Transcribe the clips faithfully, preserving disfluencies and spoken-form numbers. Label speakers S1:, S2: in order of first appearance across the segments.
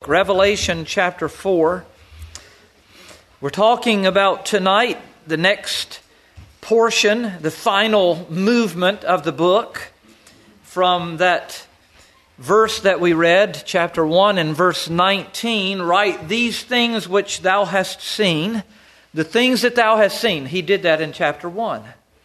S1: Revelation chapter four. We're talking about tonight the next portion, the final movement of the book from that verse that we read, chapter one and verse nineteen. Write these things which thou hast seen, the things that thou hast seen. He did that in chapter one.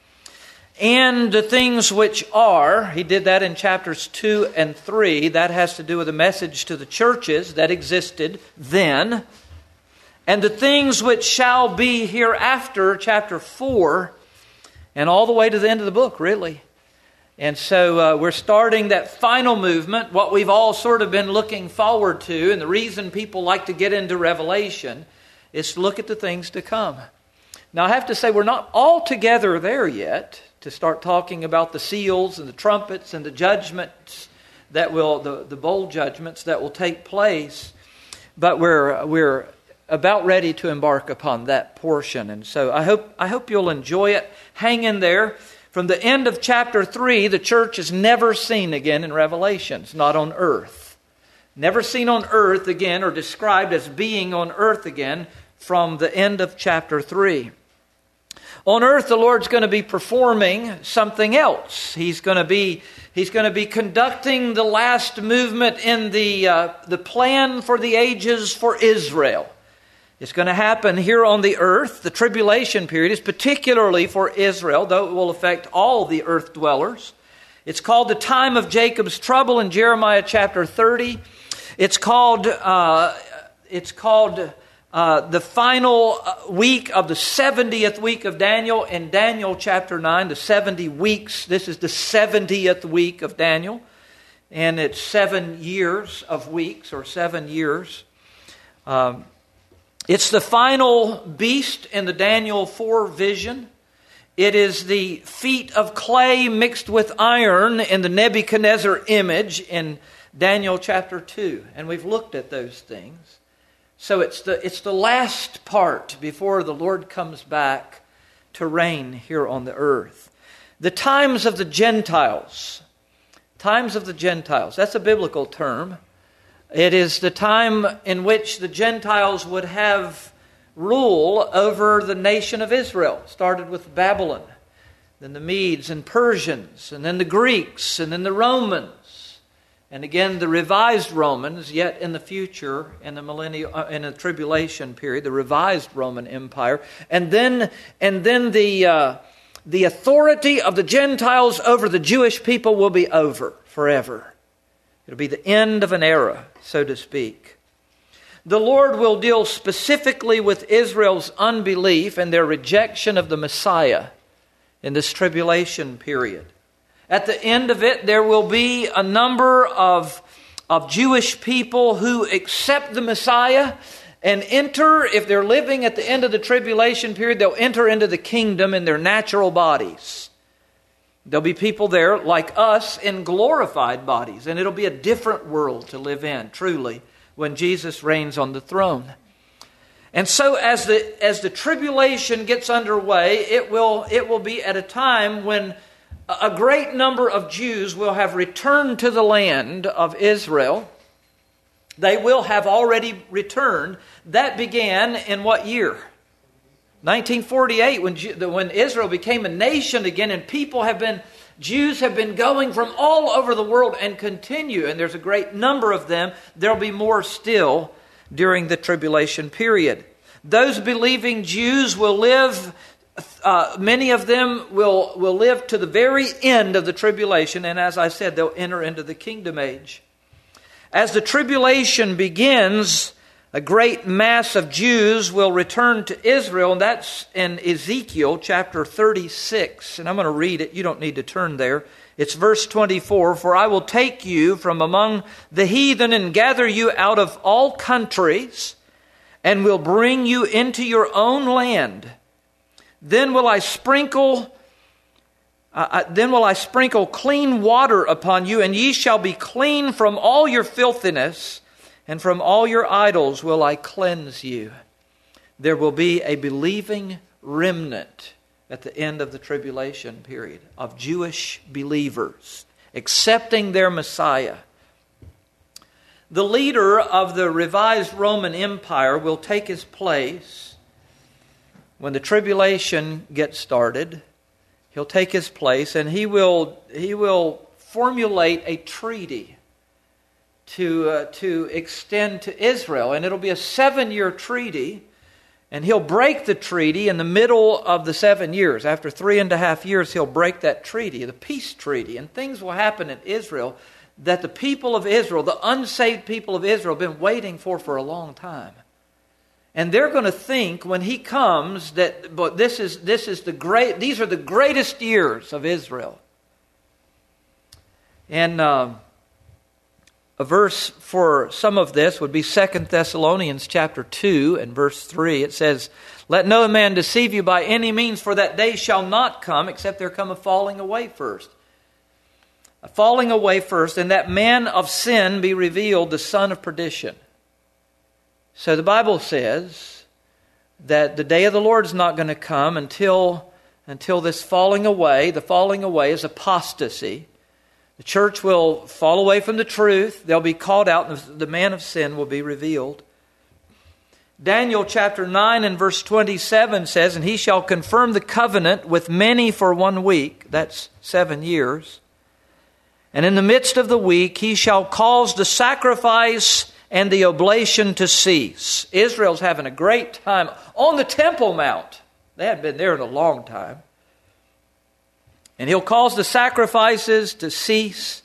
S1: And the things which are, he did that in chapters two and three. That has to do with a message to the churches that existed then. And the things which shall be hereafter, chapter four, and all the way to the end of the book, really. And so uh, we're starting that final movement, what we've all sort of been looking forward to. And the reason people like to get into Revelation is to look at the things to come. Now I have to say we're not altogether there yet to start talking about the seals and the trumpets and the judgments that will, the, the bowl judgments that will take place. But we're we're about ready to embark upon that portion. And so I hope I hope you'll enjoy it. Hang in there. From the end of chapter three, the church is never seen again in Revelation. It's not on earth. Never seen on earth again, or described as being on earth again from the end of chapter three. On earth, the Lord's going to be performing something else. He's going to be He's going to be conducting the last movement in the uh, the plan for the ages for Israel. It's going to happen here on the earth. The tribulation period is particularly for Israel, though it will affect all the earth dwellers. It's called the time of Jacob's trouble in Jeremiah chapter thirty. It's called uh, it's called. Uh, the final week of the seventieth week of Daniel in Daniel chapter nine, the seventy weeks. This is the seventieth week of Daniel. And it's seven years of weeks, or seven years. Um, it's the final beast in the Daniel four vision. It is the feet of clay mixed with iron in the Nebuchadnezzar image in Daniel chapter two. And we've looked at those things. So it's the it's the last part before the Lord comes back to reign here on the earth. The times of the Gentiles. Times of the Gentiles. That's a biblical term. It is the time in which the Gentiles would have rule over the nation of Israel. Started with Babylon, then the Medes and Persians, and then the Greeks, and then the Romans. And again, the revised Romans, yet in the future, in the millennial, uh, in the tribulation period, the revised Roman Empire, and then and then the uh, the authority of the Gentiles over the Jewish people will be over forever. It'll be the end of an era, so to speak. The Lord will deal specifically with Israel's unbelief and their rejection of the Messiah in this tribulation period. At the end of it, there will be a number of, of Jewish people who accept the Messiah and enter, if they're living at the end of the tribulation period, they'll enter into the kingdom in their natural bodies. There'll be people there like us in glorified bodies, and it'll be a different world to live in, truly, when Jesus reigns on the throne. And so as the as the tribulation gets underway, it will it will be at a time when a great number of Jews will have returned to the land of Israel. They will have already returned. That began in what year? nineteen forty-eight, when when Israel became a nation again, and people have been, Jews have been going from all over the world and continue, and there's a great number of them. There'll be more still during the tribulation period. Those believing Jews will live Uh, many of them will, will live to the very end of the tribulation, and as I said, they'll enter into the kingdom age. As the tribulation begins, a great mass of Jews will return to Israel, and that's in Ezekiel chapter thirty-six. And I'm going to read it. You don't need to turn there. It's verse twenty-four. For I will take you from among the heathen and gather you out of all countries, and will bring you into your own land. Then will I sprinkle, uh, then will I sprinkle clean water upon you, and ye shall be clean from all your filthiness, and from all your idols will I cleanse you. There will be a believing remnant at the end of the tribulation period of Jewish believers accepting their Messiah. the leader of the revised Roman Empire will take his place when the tribulation gets started. He'll take his place, and he will he will formulate a treaty to uh, to extend to Israel, and it'll be a seven-year treaty. And he'll break the treaty in the middle of the seven years. After three and a half years, he'll break that treaty, the peace treaty. And things will happen in Israel that the people of Israel, the unsaved people of Israel, have been waiting for for a long time. And they're going to think when he comes that, but this is this is the great. These are the greatest years of Israel. And uh, a verse for some of this would be Second Thessalonians chapter two and verse three. It says, "Let no man deceive you by any means, for that day shall not come, except there come a falling away first. A falling away first, and that man of sin be revealed, the son of perdition." So the Bible says that the day of the Lord is not going to come until, until this falling away. The falling away is apostasy. The church will fall away from the truth. They'll be called out, and the man of sin will be revealed. Daniel chapter nine and verse twenty-seven says, "And he shall confirm the covenant with many for one week." That's seven years. "And in the midst of the week he shall cause the sacrifice and the oblation to cease." Israel's having a great time on the Temple Mount. They hadn't been there in a long time. "And he'll cause the sacrifices to cease."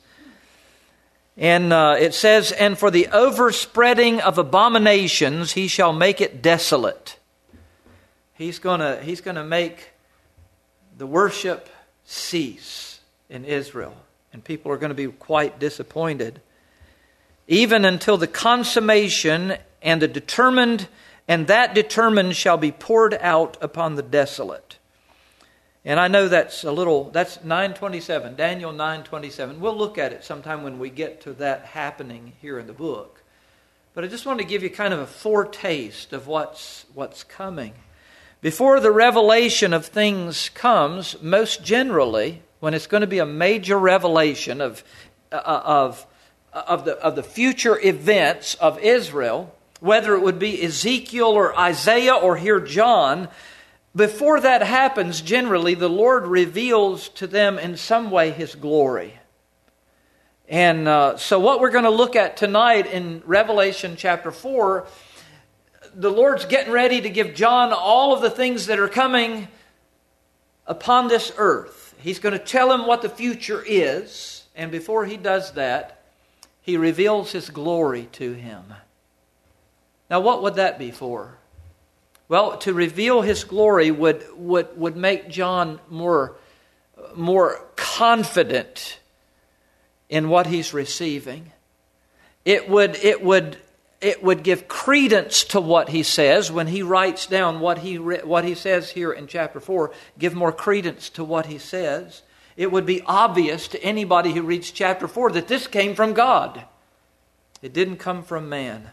S1: And uh, it says, "And for the overspreading of abominations, he shall make it desolate." He's gonna, he's gonna make the worship cease in Israel. And people are going to be quite disappointed. "Even until the consummation and the determined, and that determined shall be poured out upon the desolate." And I know that's a little, that's nine twenty-seven, Daniel nine twenty-seven. We'll look at it sometime when we get to that happening here in the book. But I just want to give you kind of a foretaste of what's what's coming. Before the revelation of things comes, most generally, when it's going to be a major revelation of uh, of of the of the future events of Israel, whether it would be Ezekiel or Isaiah or here John, before that happens, generally, the Lord reveals to them in some way His glory. And uh, so what we're going to look at tonight in Revelation chapter four, the Lord's getting ready to give John all of the things that are coming upon this earth. He's going to tell him what the future is. And before He does that, He reveals His glory to him. Now, what would that be for? Well, to reveal His glory would, would, would make John more, more confident in what he's receiving. It would, it would, it would give credence to what he says when he writes down what he, what he says here in chapter four. Give more credence to what he says. It would be obvious to anybody who reads chapter four that this came from God. It didn't come from man.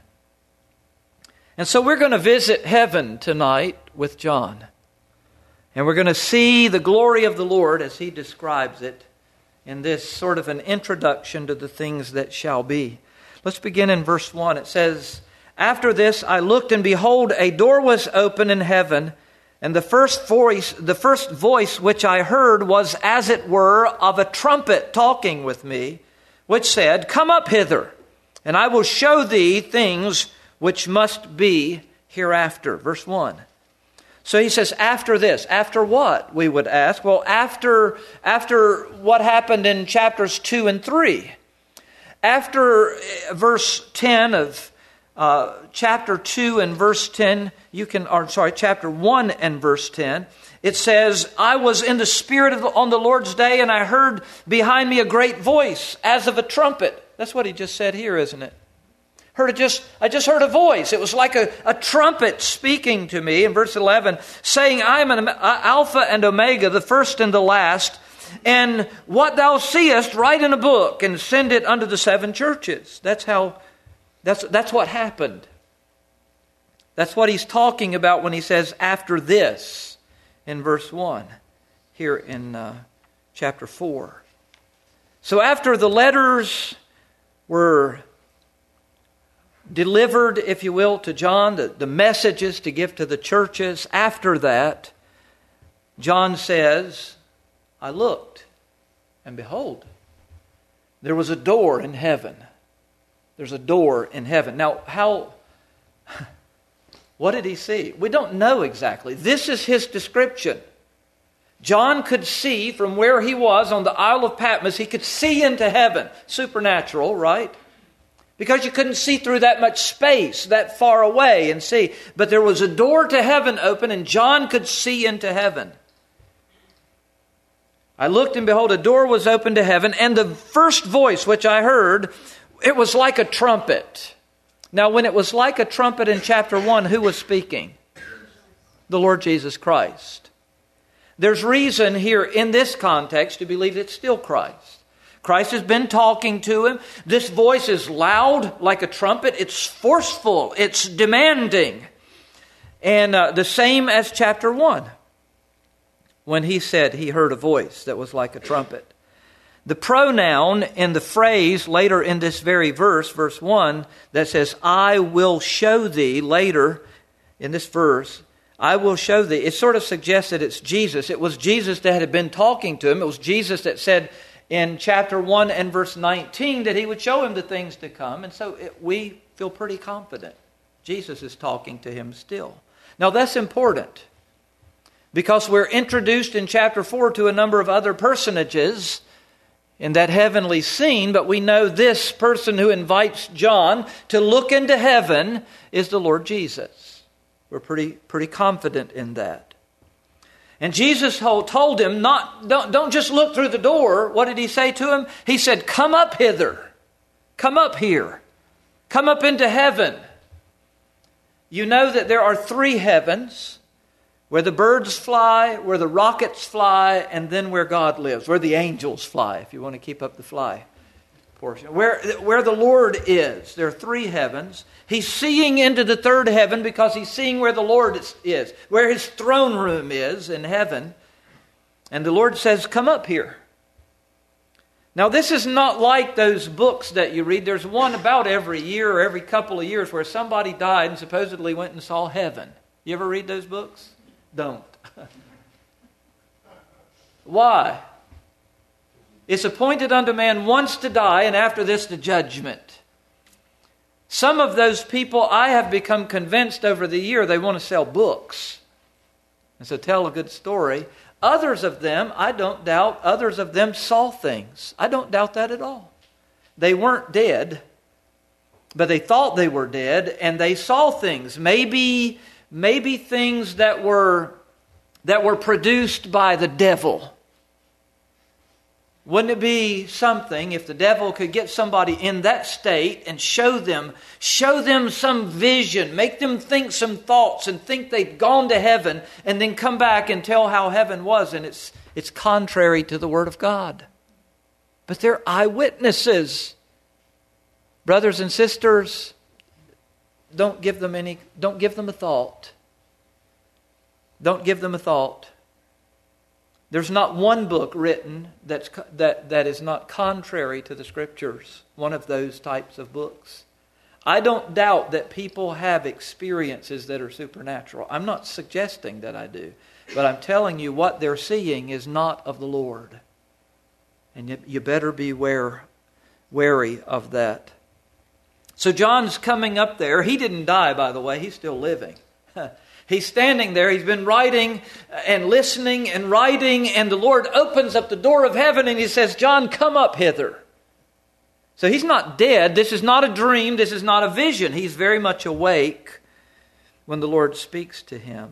S1: And so we're going to visit heaven tonight with John. And we're going to see the glory of the Lord as he describes it in this sort of an introduction to the things that shall be. Let's begin in verse one. It says, "After this I looked, and behold, a door was open in heaven, and the first voice, the first voice which I heard was as it were of a trumpet talking with me, which said, Come up hither, and I will show thee things which must be hereafter." Verse one. So he says, after this. After what, we would ask? Well, after, after what happened in chapters two and three. After verse ten of uh, chapter two and verse ten, you can, or sorry, chapter one and verse ten, it says, "I was in the Spirit of the, on the Lord's day, and I heard behind me a great voice as of a trumpet." That's what he just said here, isn't it? Heard it just, I just heard a voice. It was like a, a trumpet speaking to me in verse eleven, saying, "I am an Alpha and Omega, the first and the last. And what thou seest, write in a book and send it unto the seven churches." That's how, that's, that's what happened. That's what he's talking about when he says, after this, in verse one, here in uh, chapter four. So after the letters were delivered, if you will, to John, the, the messages to give to the churches. After that, John says, I looked, and behold, there was a door in heaven. There's a door in heaven. Now, how... what did he see? We don't know exactly. This is his description. John could see from where he was on the Isle of Patmos, he could see into heaven. Supernatural, right? Because you couldn't see through that much space, that far away and see. But there was a door to heaven open, and John could see into heaven. I looked, and behold, a door was opened to heaven, and the first voice which I heard, it was like a trumpet. Now, when it was like a trumpet in chapter one, who was speaking? The Lord Jesus Christ. There's reason here in this context to believe it's still Christ. Christ has been talking to him. This voice is loud like a trumpet. It's forceful. It's demanding. And uh, the same as chapter one, when he said he heard a voice that was like a trumpet. The pronoun in the phrase later in this very verse, verse one, that says, I will show thee, later in this verse, I will show thee. It sort of suggests that it's Jesus. It was Jesus that had been talking to him. It was Jesus that said in chapter one and verse nineteen that he would show him the things to come. And so it, we feel pretty confident. Jesus is talking to him still. Now that's important because we're introduced in chapter four to a number of other personages in that heavenly scene, but we know this person who invites John to look into heaven is the Lord Jesus. We're pretty pretty confident in that. And Jesus told him, not don't, don't just look through the door. What did he say to him? He said, come up hither. Come up here. Come up into heaven. You know that there are three heavens, where the birds fly, where the rockets fly, and then where God lives, where the angels fly, if you want to keep up the fly portion. Where, where the Lord is. There are three heavens. He's seeing into the third heaven because he's seeing where the Lord is, is, where his throne room is in heaven. And the Lord says, come up here. Now, this is not like those books that you read. There's one about every year or every couple of years where somebody died and supposedly went and saw heaven. You ever read those books? Don't. Why? It's appointed unto man once to die, and after this the judgment. Some of those people, I have become convinced over the year, they want to sell books. And so tell a good story. Others of them, I don't doubt, others of them saw things. I don't doubt that at all. They weren't dead, but they thought they were dead, and they saw things. Maybe... Maybe things that were that were produced by the devil. Wouldn't it be something if the devil could get somebody in that state and show them, show them some vision, make them think some thoughts and think they'd gone to heaven and then come back and tell how heaven was, and it's it's contrary to the Word of God. But they're eyewitnesses. Brothers and sisters, Don't give them any, don't give them a thought. Don't give them a thought. There's not one book written that's, that, that is not contrary to the Scriptures, one of those types of books. I don't doubt that people have experiences that are supernatural. I'm not suggesting that I do, but I'm telling you what they're seeing is not of the Lord. And you, you better be ware, wary of that. So John's coming up there. He didn't die, by the way. He's still living. He's standing there. He's been writing and listening and writing. And the Lord opens up the door of heaven and he says, John, come up hither. So he's not dead. This is not a dream. This is not a vision. He's very much awake when the Lord speaks to him.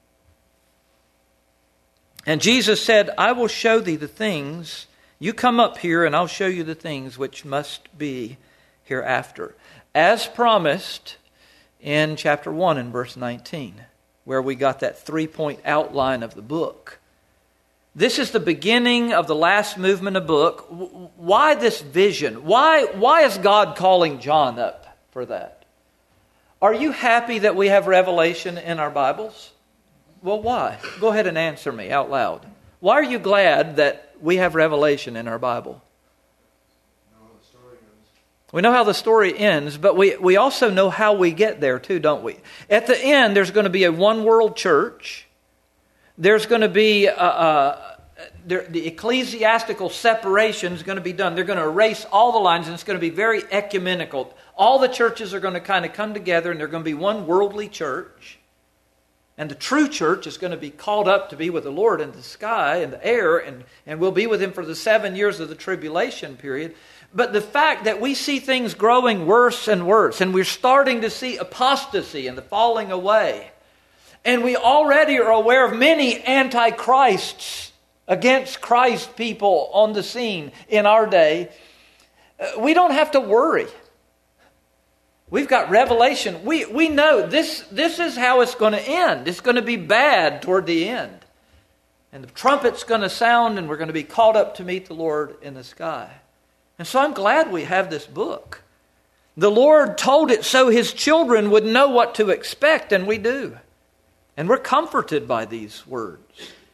S1: And Jesus said, I will show thee the things. You come up here and I'll show you the things which must be hereafter. As promised in chapter one and verse nineteen, where we got that three-point outline of the book. This is the beginning of the last movement of the book. Why this vision? Why, why is God calling John up for that? Are you happy that we have revelation in our Bibles? Well, why? Go ahead and answer me out loud. Why are you glad that we have revelation in our Bible? We know how the story ends, but we, we also know how we get there too, don't we? At the end, there's going to be a one world church. There's going to be a, a, there, the ecclesiastical separation is going to be done. They're going to erase all the lines, and it's going to be very ecumenical. All the churches are going to kind of come together, and they're going to be one worldly church. And the true church is going to be called up to be with the Lord in the sky, in the air, and, and we'll be with Him for the seven years of the tribulation period. But the fact that we see things growing worse and worse, and we're starting to see apostasy and the falling away, and we already are aware of many antichrists against Christ people on the scene in our day, we don't have to worry. We've got revelation. We, we know this, this is how it's going to end. It's going to be bad toward the end. And the trumpet's going to sound, and we're going to be called up to meet the Lord in the sky. And so I'm glad we have this book. The Lord told it so His children would know what to expect, and we do. And we're comforted by these words.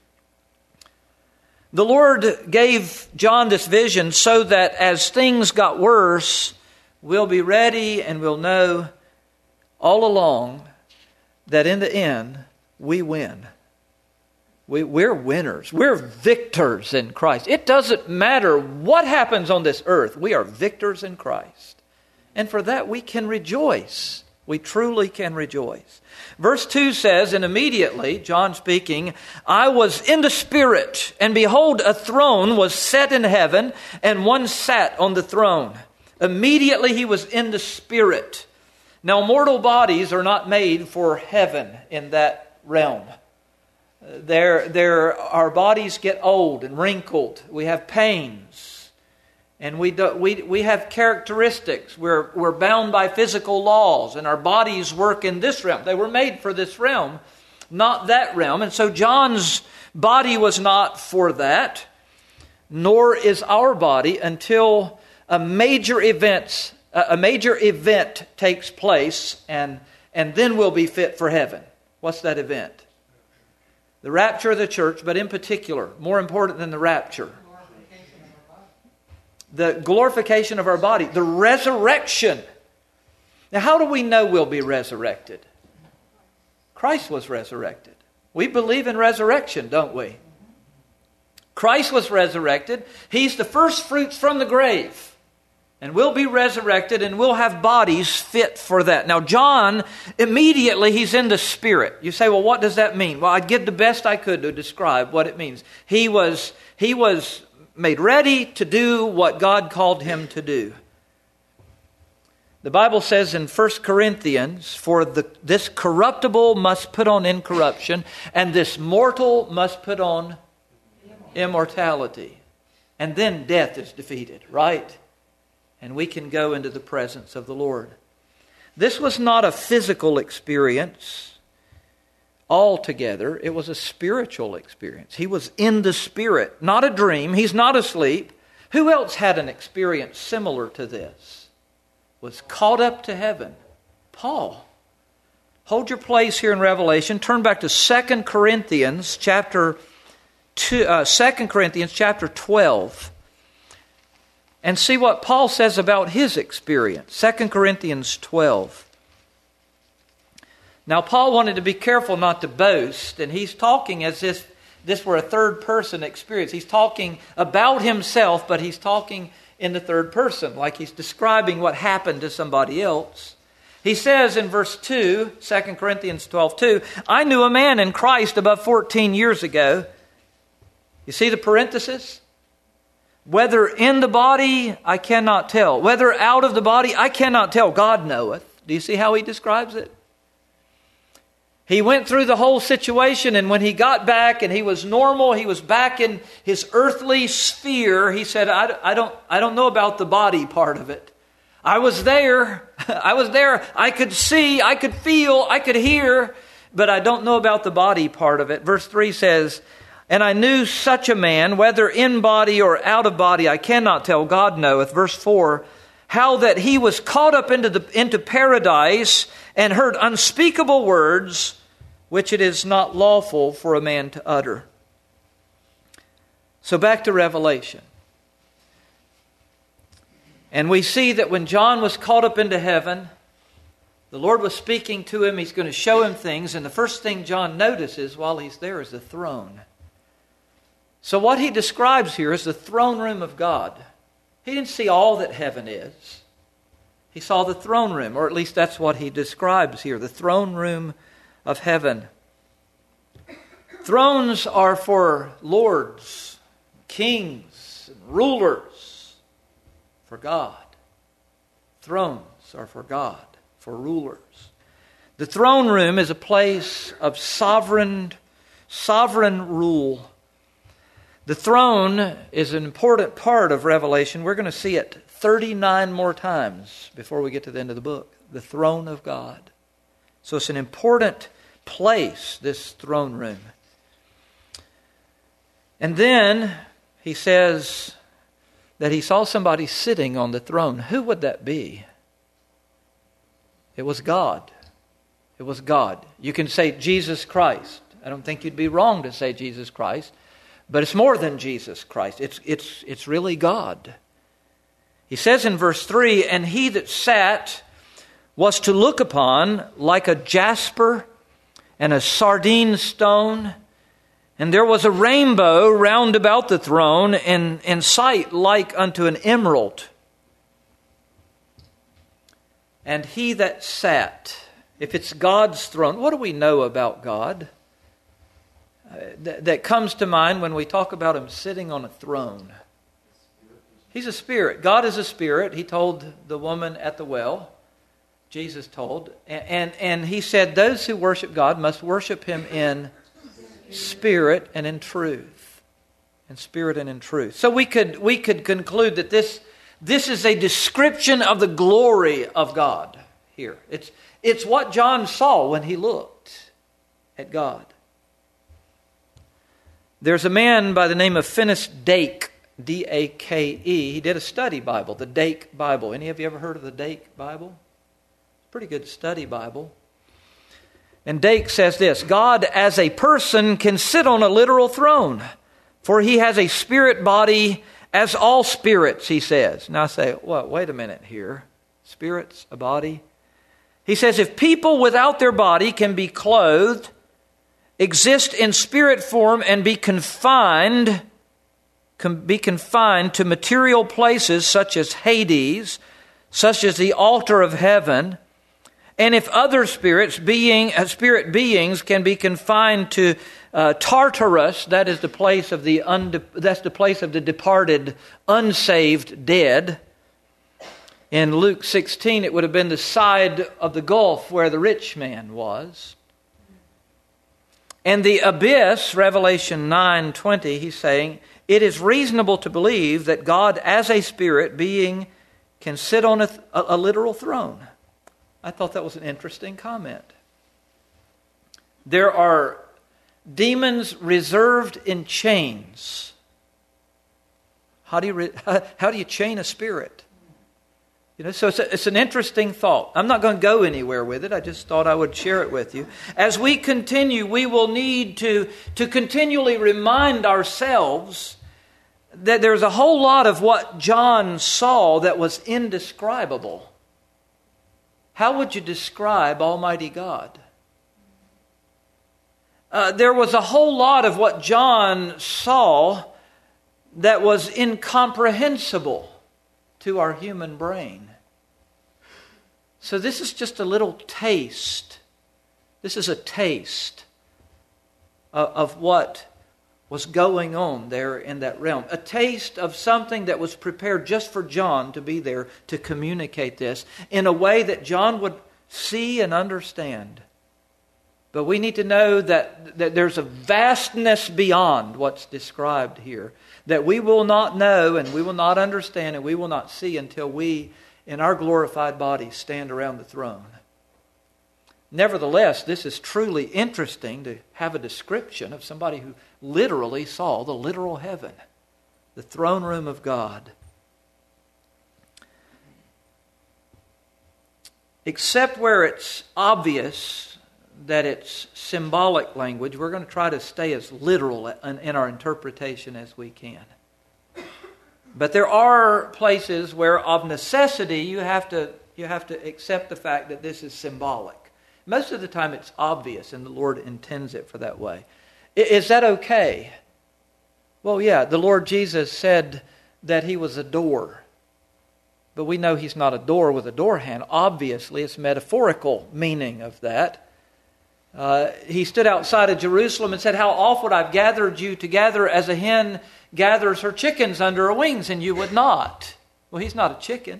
S1: The Lord gave John this vision so that as things got worse, we'll be ready and we'll know all along that in the end, we win. We, we're winners. We're victors in Christ. It doesn't matter what happens on this earth. We are victors in Christ. And for that we can rejoice. We truly can rejoice. Verse two says, and immediately, John speaking, I was in the Spirit, and behold, a throne was set in heaven, and one sat on the throne. Immediately he was in the Spirit. Now mortal bodies are not made for heaven in that realm. There, there, our bodies get old and wrinkled. We have pains. And we, do, we, we have characteristics. We're, we're bound by physical laws. And our bodies work in this realm. They were made for this realm, not that realm. And so John's body was not for that. Nor is our body until a major event, a major event takes place. And, and then we'll be fit for heaven. What's that event? The rapture of the church, but in particular, more important than the rapture, the glorification of our body, the resurrection. Now, how do we know we'll be resurrected? Christ was resurrected. We believe in resurrection, don't we? Christ was resurrected. He's the first fruits from the grave. And we'll be resurrected, and we'll have bodies fit for that. Now, John, immediately he's in the Spirit. You say, well, what does that mean? Well, I did the best I could to describe what it means. He was, he was made ready to do what God called him to do. The Bible says in First Corinthians, for the, this corruptible must put on incorruption, and this mortal must put on immortality. And then death is defeated, right? And we can go into the presence of the Lord. This was not a physical experience altogether. It was a spiritual experience. He was in the Spirit, not a dream. He's not asleep. Who else had an experience similar to this? Was caught up to heaven. Paul. Hold your place here in Revelation. Turn back to Second Corinthians chapter two, uh, Second Corinthians chapter twelve. And see what Paul says about his experience. Second Corinthians twelve. Now, Paul wanted to be careful not to boast, and he's talking as if this were a third-person experience. He's talking about himself, but he's talking in the third person, like he's describing what happened to somebody else. He says in verse two, Second Corinthians twelve two, I knew a man in Christ above fourteen years ago. You see the parenthesis? Whether in the body, I cannot tell. Whether out of the body, I cannot tell. God knoweth. Do you see how he describes it? He went through the whole situation, and when he got back and he was normal, he was back in his earthly sphere, he said, I, I, don't, I don't know about the body part of it. I was there. I was there. I could see, I could feel, I could hear, but I don't know about the body part of it. Verse three says, and I knew such a man, whether in body or out of body, I cannot tell, God knoweth. Verse four, how that he was caught up into the into paradise and heard unspeakable words, which it is not lawful for a man to utter. So back to Revelation. And we see that when John was caught up into heaven, the Lord was speaking to him. He's going to show him things. And the first thing John notices while he's there is the throne. So what he describes here is the throne room of God. He didn't see all that heaven is. He saw the throne room, or at least that's what he describes here, the throne room of heaven. Thrones are for lords, kings, and rulers, for God. Thrones are for God, for rulers. The throne room is a place of sovereign, sovereign rule. The throne is an important part of Revelation. We're going to see it thirty-nine more times before we get to the end of the book. The throne of God. So it's an important place, this throne room. And then he says that he saw somebody sitting on the throne. Who would that be? It was God. It was God. You can say Jesus Christ. I don't think you'd be wrong to say Jesus Christ. But it's more than Jesus Christ. It's, it's, it's really God. He says in verse three, and he that sat was to look upon like a jasper and a sardine stone. And there was a rainbow round about the throne, and in sight like unto an emerald. And he that sat, if it's God's throne, what do we know about God? Uh, th- that comes to mind when we talk about him sitting on a throne. He's a spirit. God is a spirit. He told the woman at the well. Jesus told. And, and, and he said those who worship God must worship him in spirit and in truth. In spirit and in truth. So we could we could conclude that this, this is a description of the glory of God here. It's, it's what John saw when he looked at God. There's a man by the name of Finis Dake, D A K E. He did a study Bible, the Dake Bible. Any of you ever heard of the Dake Bible? Pretty good study Bible. And Dake says this, God as a person can sit on a literal throne, for he has a spirit body as all spirits, he says. Now I say, well, wait a minute here. Spirits, a body? He says, if people without their body can be clothed, exist in spirit form and be confined, can be confined to material places such as Hades, such as the altar of heaven, and if other spirits, being uh, spirit beings, can be confined to uh, Tartarus, that is the place of the unde- that's the place of the departed, unsaved dead. In Luke sixteen, it would have been the side of the gulf where the rich man was. And the abyss, Revelation nine twenty, he's saying, it is reasonable to believe that God as a spirit being can sit on a, a, a literal throne. I thought that was an interesting comment. There are demons reserved in chains. How do you, re, how do you chain a spirit? You know, so it's, a, it's an interesting thought. I'm not going to go anywhere with it. I just thought I would share it with you. As we continue, we will need to, to continually remind ourselves that there's a whole lot of what John saw that was indescribable. How would you describe Almighty God? Uh, there was a whole lot of what John saw that was incomprehensible to our human brain. So this is just a little taste. This is a taste of, of what was going on there in that realm. A taste of something that was prepared just for John to be there to communicate this in a way that John would see and understand. But we need to know that, that there's a vastness beyond what's described here that we will not know and we will not understand and we will not see until we, in our glorified bodies, stand around the throne. Nevertheless, this is truly interesting to have a description of somebody who literally saw the literal heaven, the throne room of God. Except where it's obvious that it's symbolic language, we're going to try to stay as literal in our interpretation as we can. But there are places where of necessity you have to you have to accept the fact that this is symbolic. Most of the time it's obvious and the Lord intends it for that way. Is that okay? Well, yeah, the Lord Jesus said that He was a door. But we know He's not a door with a door handle. Obviously, it's metaphorical meaning of that. Uh, he stood outside of Jerusalem and said, "How oft would I've gathered you together as a hen gathers her chickens under her wings, and you would not." Well, He's not a chicken.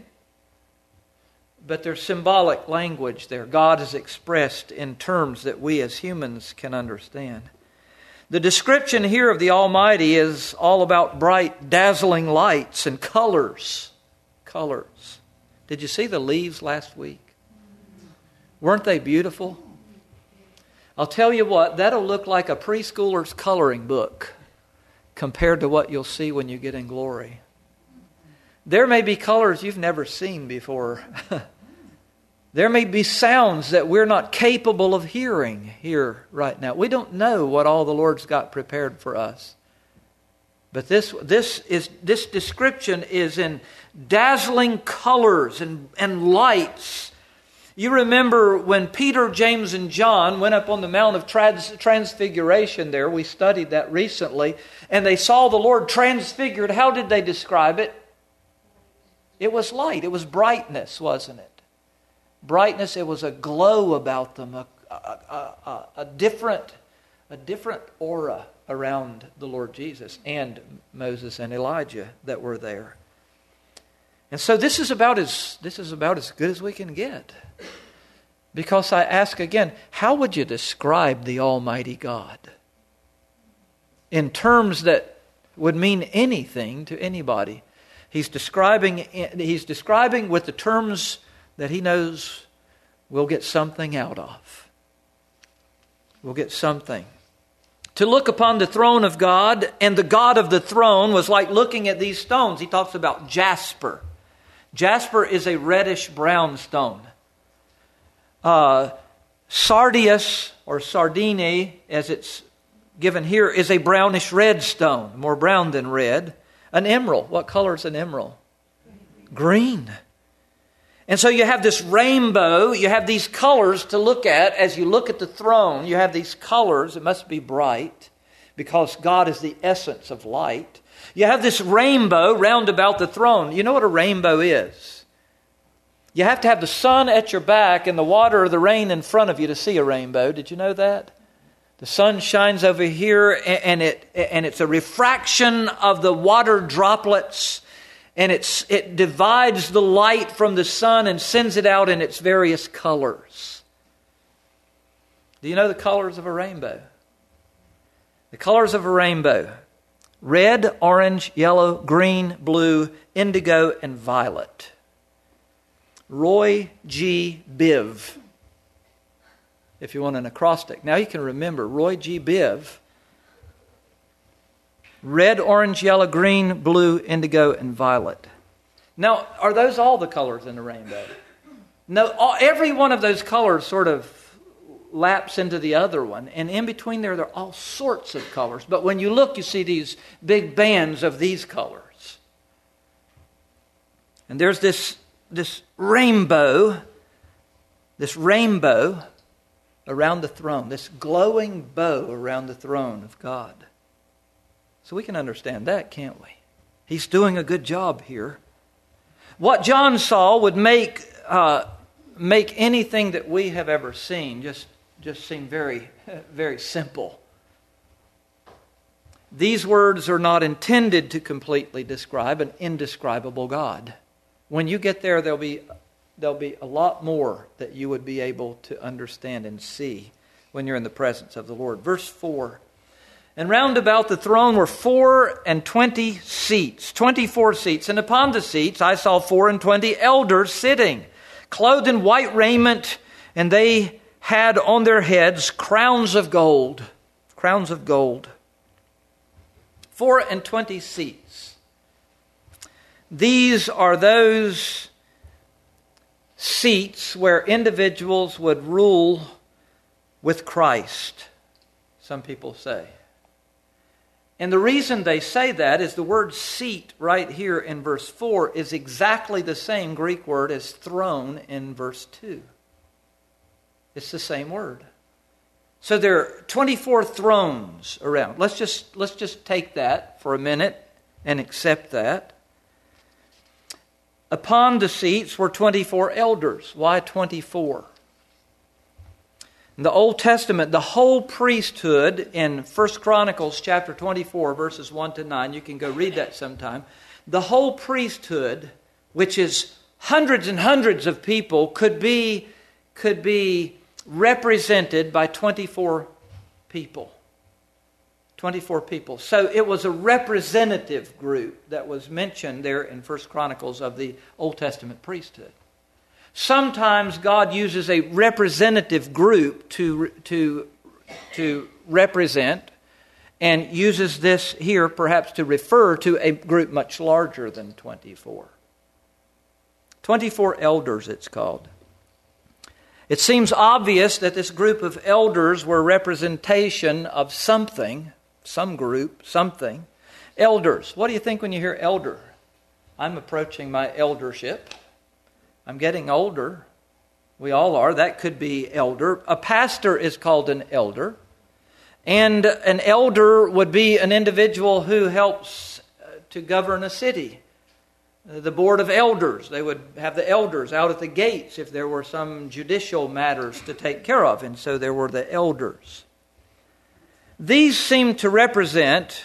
S1: But there's symbolic language there. God is expressed in terms that we as humans can understand. The description here of the Almighty is all about bright, dazzling lights and colors. Colors. Did you see the leaves last week? Weren't they beautiful? I'll tell you what, that'll look like a preschooler's coloring book compared to what you'll see when you get in glory. There may be colors you've never seen before. There may be sounds that we're not capable of hearing here right now. We don't know what all the Lord's got prepared for us. But this this is this description is in dazzling colors and, and lights. You remember when Peter, James, and John went up on the Mount of Trans- Transfiguration there. We studied that recently. And they saw the Lord transfigured. How did they describe it? It was light. It was brightness, wasn't it? Brightness, it was a glow about them, a, a, a, a, different, a different aura around the Lord Jesus and Moses and Elijah that were there. And so this is about as this is about as good as we can get. Because I ask again, how would you describe the Almighty God? In terms that would mean anything to anybody. He's describing he's describing with the terms that He knows we'll get something out of. We'll get something. To look upon the throne of God and the God of the throne was like looking at these stones. He talks about jasper. Jasper is a reddish brown stone. Uh, sardius or sardine, as it's given here, is a brownish red stone, more brown than red. An emerald. What color is an emerald? Green. And so you have this rainbow, you have these colors to look at as you look at the throne. You have these colors, it must be bright, because God is the essence of light. You have this rainbow round about the throne. You know what a rainbow is? You have to have the sun at your back and the water or the rain in front of you to see a rainbow. Did you know that? The sun shines over here and it and it's a refraction of the water droplets. And it's, it divides the light from the sun and sends it out in its various colors. Do you know the colors of a rainbow? The colors of a rainbow. Red, orange, yellow, green, blue, indigo, and violet. Roy G. Biv. If you want an acrostic. Now you can remember Roy G. Biv. Red, orange, yellow, green, blue, indigo, and violet. Now, are those all the colors in the rainbow? No, all, every one of those colors sort of laps into the other one. And in between there, there are all sorts of colors. But when you look, you see these big bands of these colors. And there's this, this rainbow, this rainbow around the throne, this glowing bow around the throne of God. So we can understand that, can't we? He's doing a good job here. What John saw would make uh, make anything that we have ever seen just, just seem very, very simple. These words are not intended to completely describe an indescribable God. When you get there, there'll be, there'll be a lot more that you would be able to understand and see when you're in the presence of the Lord. Verse four. And round about the throne were four and twenty seats, twenty-four seats. And upon the seats I saw four and twenty elders sitting, clothed in white raiment, and they had on their heads crowns of gold. Crowns of gold. Four and twenty seats. These are those seats where individuals would rule with Christ, some people say. And the reason they say that is the word seat right here in verse four is exactly the same Greek word as throne in verse two. It's the same word. So there are twenty-four thrones around. Let's just, let's just take that for a minute and accept that. Upon the seats were twenty-four elders. Why twenty-four? In the Old Testament, the whole priesthood in First Chronicles chapter twenty-four, verses one to nine, you can go read that sometime. The whole priesthood, which is hundreds and hundreds of people, could be, could be represented by twenty-four people. twenty-four people. So it was a representative group that was mentioned there in First Chronicles of the Old Testament priesthood. Sometimes God uses a representative group to, to, to represent, and uses this here perhaps to refer to a group much larger than twenty-four. twenty-four elders, it's called. It seems obvious that this group of elders were representation of something, some group, something. Elders. What do you think when you hear elder? I'm approaching my eldership. I'm getting older. We all are. That could be elder. A pastor is called an elder. And an elder would be an individual who helps to govern a city. The board of elders, they would have the elders out at the gates if there were some judicial matters to take care of. And so there were the elders. These seem to represent,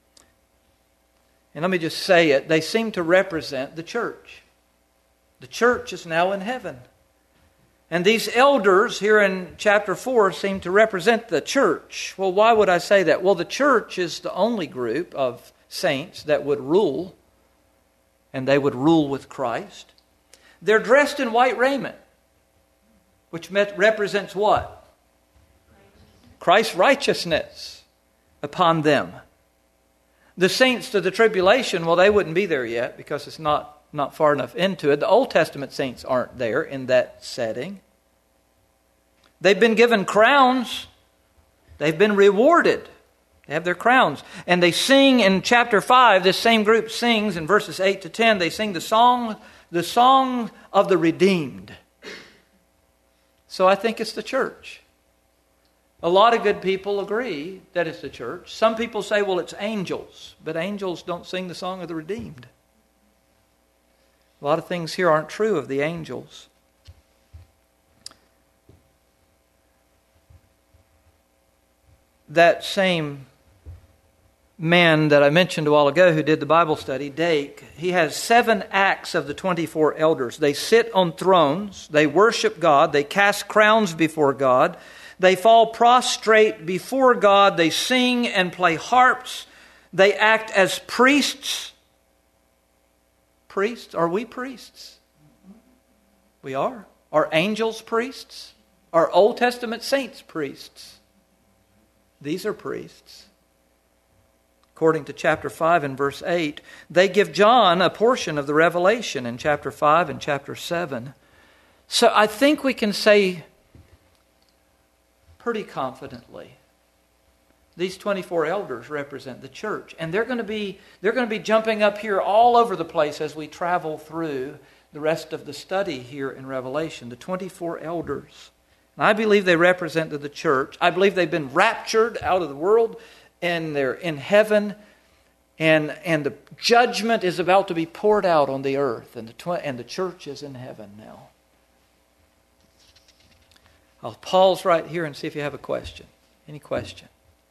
S1: and let me just say it, they seem to represent the church. The church is now in heaven. And these elders here in chapter four seem to represent the church. Well, why would I say that? Well, the church is the only group of saints that would rule, and they would rule with Christ. They're dressed in white raiment, which represents what? Christ's righteousness upon them. The saints to the tribulation, well, they wouldn't be there yet because it's not Not far enough into it. The Old Testament saints aren't there in that setting. They've been given crowns. They've been rewarded. They have their crowns. And they sing in chapter five, this same group sings in verses eight to ten, they sing the song, the song of the redeemed. So I think it's the church. A lot of good people agree that it's the church. Some people say, well, it's angels. But angels don't sing the song of the redeemed. A lot of things here aren't true of the angels. That same man that I mentioned a while ago who did the Bible study, Dake, he has seven acts of the twenty-four elders. They sit on thrones, they worship God, they cast crowns before God, they fall prostrate before God, they sing and play harps, they act as priests. Priests? Are we priests? We are. Are angels priests? Are Old Testament saints priests? These are priests. According to chapter five and verse eight, they give John a portion of the revelation in chapter five and chapter seven. So I think we can say pretty confidently, these twenty-four elders represent the church. And they're going to be they're going to be jumping up here all over the place as we travel through the rest of the study here in Revelation. The twenty-four elders. And I believe they represent the church. I believe they've been raptured out of the world and they're in heaven. And, and the judgment is about to be poured out on the earth. And the, tw- and the church is in heaven now. I'll pause right here and see if you have a question. Any question?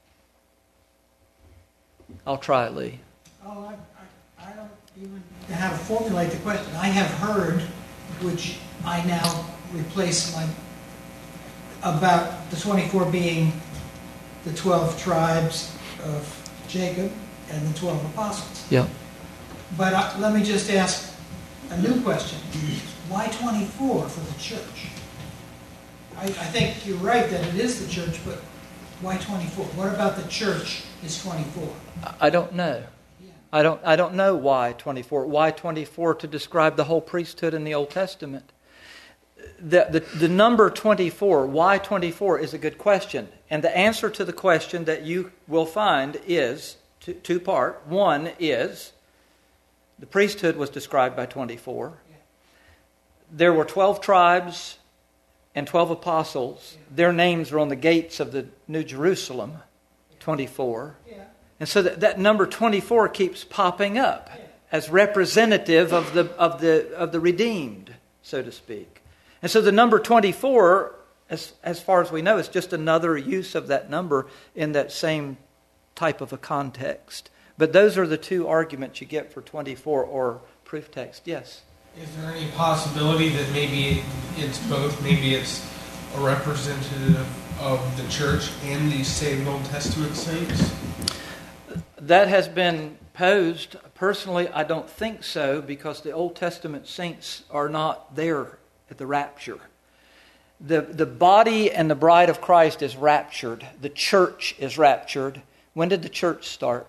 S1: I'll try it, Lee.
S2: Oh, I, I, I don't even know how to formulate the question. I have heard, which I now replace my, about the twenty-four being the twelve tribes of Jacob and the twelve apostles.
S1: Yeah.
S2: But uh, let me just ask a new question. Why twenty-four for the church? I, I think you're right that it is the church, but why twenty-four? What about the church is twenty-four?
S1: I don't know.
S2: Yeah.
S1: I don't I don't know why twenty-four. Why twenty-four to describe the whole priesthood in the Old Testament? The, the, the number twenty-four, why twenty-four, is a good question. And the answer to the question that you will find is two, two part. One is the priesthood was described by twenty-four.
S2: Yeah.
S1: There were twelve tribes and twelve apostles. Yeah. Their names are on the gates of the New Jerusalem, twenty-four. Yeah. And so that, that number twenty-four keeps popping up yeah. as representative of the of the of the redeemed, so to speak. And so the number twenty-four, as as far as we know, is just another use of that number in that same type of a context. But those are the two arguments you get for twenty-four or proof text. Yes?
S3: Is there any possibility that maybe it's both? Maybe it's a representative of the church and these saved Old Testament saints?
S1: That has been posed. Personally, I don't think so, because the Old Testament saints are not there at the rapture. The, the body and the bride of Christ is raptured. The church is raptured. When did the church start?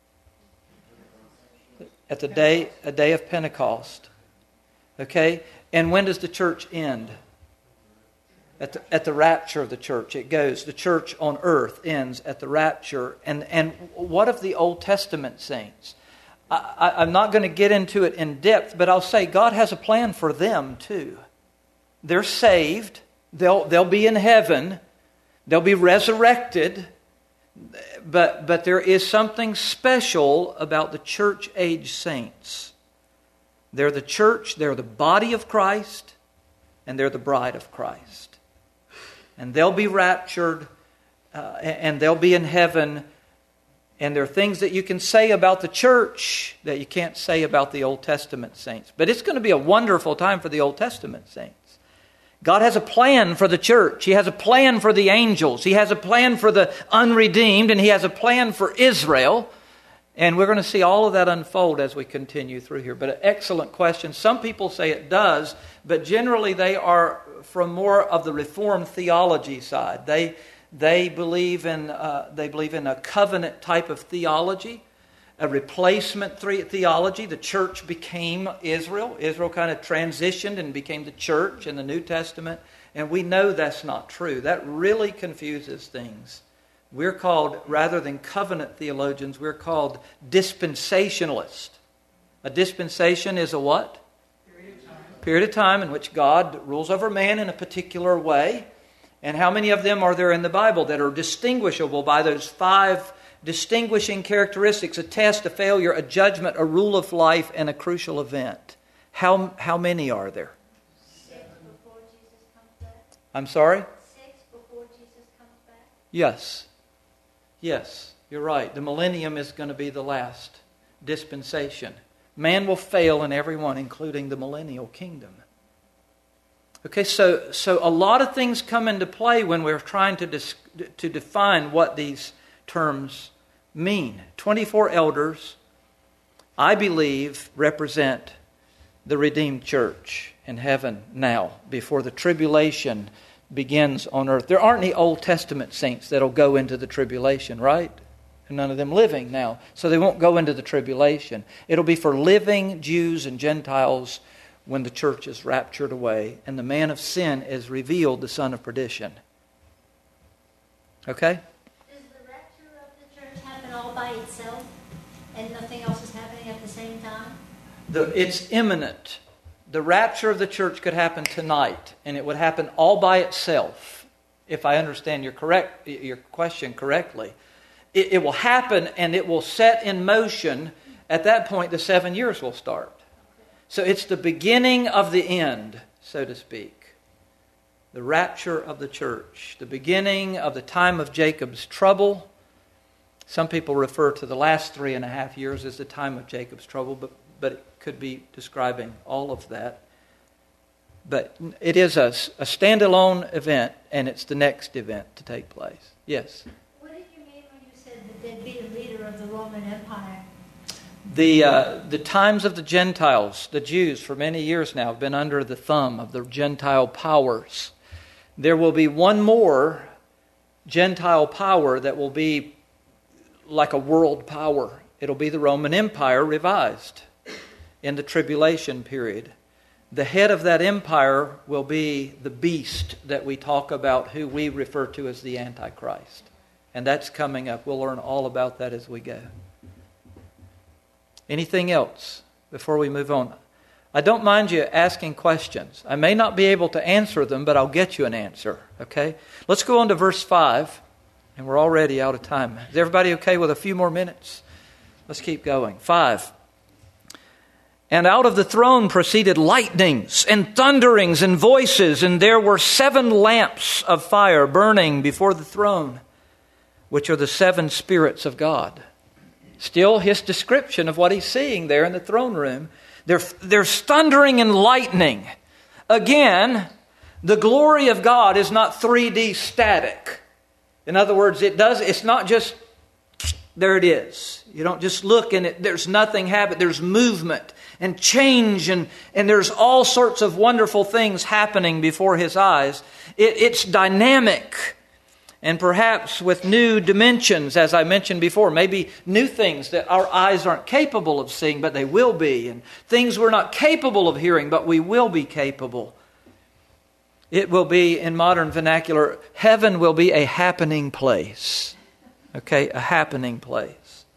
S1: At the day, a day of Pentecost. Okay? And when does the church end? At the, at the rapture of the church. It goes, the church on earth ends at the rapture. And, and what of the Old Testament saints? I, I, I'm not going to get into it in depth, but I'll say God has a plan for them too. They're saved. They'll, they'll be in heaven. They'll be resurrected. But, but there is something special about the church age saints. They're the church, they're the body of Christ, and they're the bride of Christ. And they'll be raptured, uh, and they'll be in heaven. And there are things that you can say about the church that you can't say about the Old Testament saints. But it's going to be a wonderful time for the Old Testament saints. God has a plan for the church. He has a plan for the angels. He has a plan for the unredeemed, and He has a plan for Israel. And we're going to see all of that unfold as we continue through here. But an excellent question. Some people say it does, but generally they are from more of the Reformed theology side. They they believe in uh, they believe in a covenant type of theology, a replacement theology. The church became Israel. Israel kind of transitioned and became the church in the New Testament. And we know that's not true. That really confuses things. We're called, rather than covenant theologians, we're called dispensationalists. A dispensation is a what?
S2: Period of time.
S1: Period of time in which God rules over man in a particular way. And how many of them are there in the Bible that are distinguishable by those five distinguishing characteristics: a test, a failure, a judgment, a rule of life, and a crucial event? How, how many are there?
S4: Six before Jesus comes back.
S1: I'm sorry?
S4: Six before Jesus comes back.
S1: Yes. Yes, you're right. The millennium is going to be the last dispensation. Man will fail in every one, including the millennial kingdom. Okay, so so a lot of things come into play when we're trying to dis, to define what these terms mean. twenty-four elders, I believe, represent the redeemed church in heaven now, before the tribulation begins on earth. There aren't any Old Testament saints that'll go into the tribulation, right? And none of them living now. So they won't go into the tribulation. It'll be for living Jews and Gentiles when the church is raptured away and the man of sin is revealed, the son of perdition. Okay?
S4: Does the rapture of the church happen all by itself and nothing else is happening at the same time?
S1: The, it's imminent. The rapture of the church could happen tonight, and it would happen all by itself, if I understand your correct your question correctly. It, it will happen, and it will set in motion. At that point, the seven years will start. So it's the beginning of the end, so to speak. The rapture of the church, the beginning of the time of Jacob's trouble. Some people refer to the last three and a half years as the time of Jacob's trouble, but but it could be describing all of that. But it is a, a standalone event, and it's the next event to take place. Yes?
S4: What did you mean when you said that they'd be the leader of the Roman Empire?
S1: The, uh, the times of the Gentiles, the Jews, for many years now, have been under the thumb of the Gentile powers. There will be one more Gentile power that will be like a world power. It'll be the Roman Empire revised in the tribulation period. The head of that empire will be the beast that we talk about, who we refer to as the Antichrist. And that's coming up. We'll learn all about that as we go. Anything else before we move on? I don't mind you asking questions. I may not be able to answer them, but I'll get you an answer, okay? Let's go on to verse five, and we're already out of time. Is everybody okay with a few more minutes? Let's keep going. Five. And out of the throne proceeded lightnings and thunderings and voices, and there were seven lamps of fire burning before the throne, which are the seven spirits of God. Still his description of what he's seeing there in the throne room. There, there's thundering and lightning. Again, the glory of God is not three D static. In other words, it does. It's not just, there it is. You don't just look and it, there's nothing happen. There's movement and change, and, and there's all sorts of wonderful things happening before his eyes. It, it's dynamic. And perhaps with new dimensions, as I mentioned before, maybe new things that our eyes aren't capable of seeing, but they will be. And things we're not capable of hearing, but we will be capable. It will be, in modern vernacular, heaven will be a happening place. Okay, a happening place.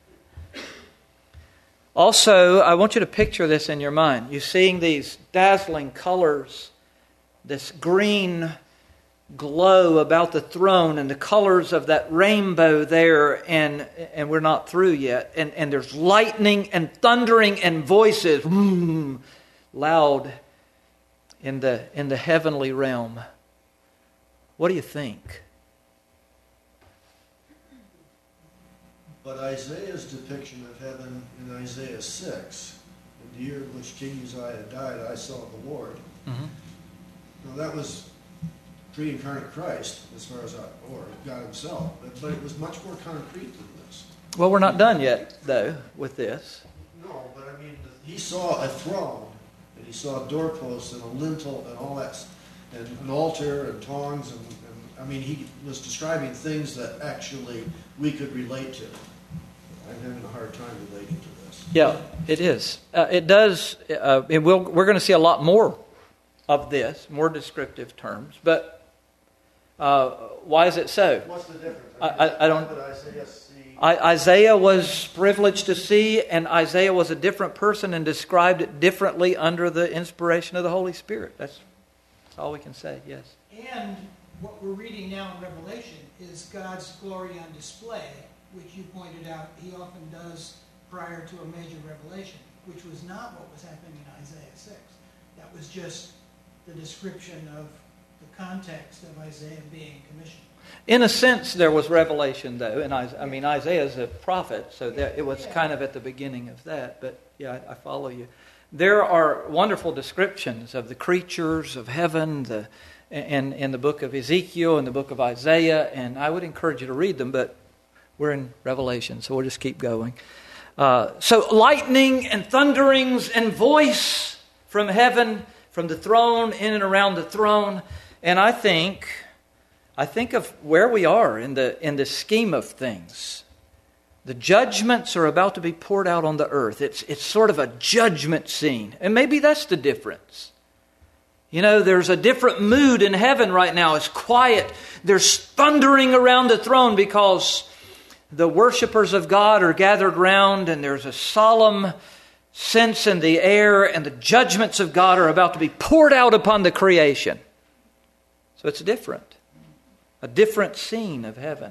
S1: Also, I want you to picture this in your mind. You're seeing these dazzling colors, this green glow about the throne and the colors of that rainbow there, and and we're not through yet. And, and there's lightning and thundering and voices mm, loud in the in the heavenly realm. What do you think?
S5: But Isaiah's depiction of heaven in Isaiah six, in the year in which King Uzziah died, I saw the Lord.
S1: Mm-hmm.
S5: Now that was pre-incarnate Christ, as far as I, or God himself, but, but it was much more concrete than this.
S1: Well, we're not done yet, though, with this.
S5: No, but I mean, he saw a throne, and he saw doorposts and a lintel and all that, and an altar and tongs, and, and I mean, he was describing things that actually we could relate to. I'm having a hard time relating to this.
S1: Yeah, it is. Uh, it does. Uh, it will. We're going to see a lot more of this, more descriptive terms, but. Uh, why is it so?
S5: What's the difference?
S1: I, I, I don't.
S5: What did Isaiah see?
S1: I, Isaiah was privileged to see, and Isaiah was a different person and described it differently under the inspiration of the Holy Spirit. That's, that's all we can say. Yes.
S2: And what we're reading now in Revelation is God's glory on display, which you pointed out he often does prior to a major revelation, which was not what was happening in Isaiah six. That was just the description of the context of Isaiah being commissioned.
S1: In a sense, there was revelation, though. And I, I mean, Isaiah is a prophet, so there, it was kind of at the beginning of that. But yeah, I, I follow you. There are wonderful descriptions of the creatures of heaven, the in, in the book of Ezekiel and the book of Isaiah, and I would encourage you to read them, but we're in Revelation, so we'll just keep going. Uh, so lightning and thunderings and voice from heaven, from the throne, in and around the throne. And I think, I think of where we are in the in the scheme of things. The judgments are about to be poured out on the earth. It's it's sort of a judgment scene, and maybe that's the difference. You know, there's a different mood in heaven right now. It's quiet. There's thundering around the throne because the worshipers of God are gathered round, and there's a solemn sense in the air, and the judgments of God are about to be poured out upon the creation. So it's different. A different scene of heaven.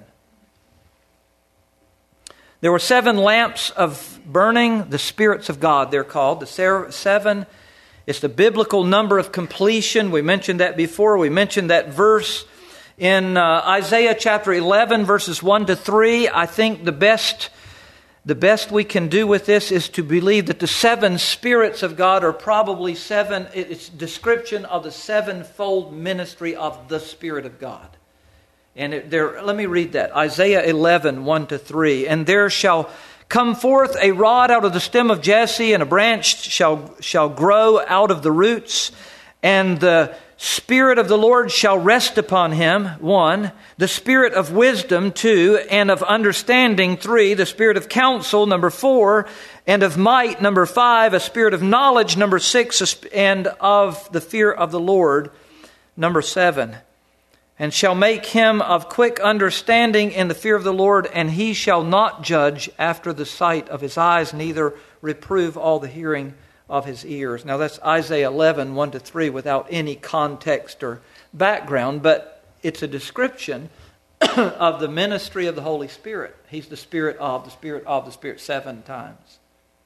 S1: There were seven lamps of burning, the spirits of God, they're called. The seven, it's the biblical number of completion. We mentioned that before. We mentioned that verse in uh, Isaiah chapter eleven, verses one to three. I think the best The best we can do with this is to believe that the seven spirits of God are probably seven. It's a description of the sevenfold ministry of the Spirit of God. And it, there, let me read that. Isaiah eleven, one to three. And there shall come forth a rod out of the stem of Jesse, and a branch shall, shall grow out of the roots. And the Spirit of the Lord shall rest upon him, one. The Spirit of wisdom, two. And of understanding, three. The Spirit of counsel, number four. And of might, number five. A spirit of knowledge, number six. And of the fear of the Lord, number seven. And shall make him of quick understanding in the fear of the Lord, and he shall not judge after the sight of his eyes, neither reprove all the hearing of his ears. Now that's Isaiah eleven, one to three, without any context or background, but it's a description of the ministry of the Holy Spirit. He's the Spirit of, the Spirit of, the Spirit seven times.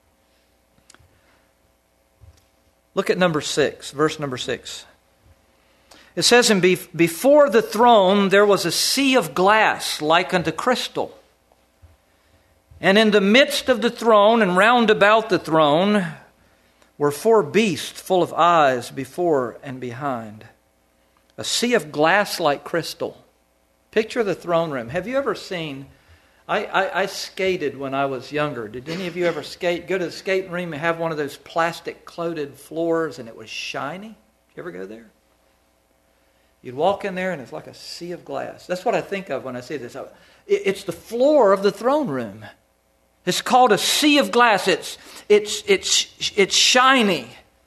S1: Look at number six, verse number six. It says, "And before the throne there was a sea of glass like unto crystal. And in the midst of the throne and round about the throne were four beasts full of eyes before and behind. A sea of glass like crystal." Picture the throne room. Have you ever seen... I, I, I skated when I was younger. Did any of you ever skate? Go to the skating room and have one of those plastic coated floors and it was shiny? Did you ever go there? You'd walk in there and it's like a sea of glass. That's what I think of when I see this. It's the floor of the throne room. It's called a sea of glass. It's, it's, it's, it's shiny.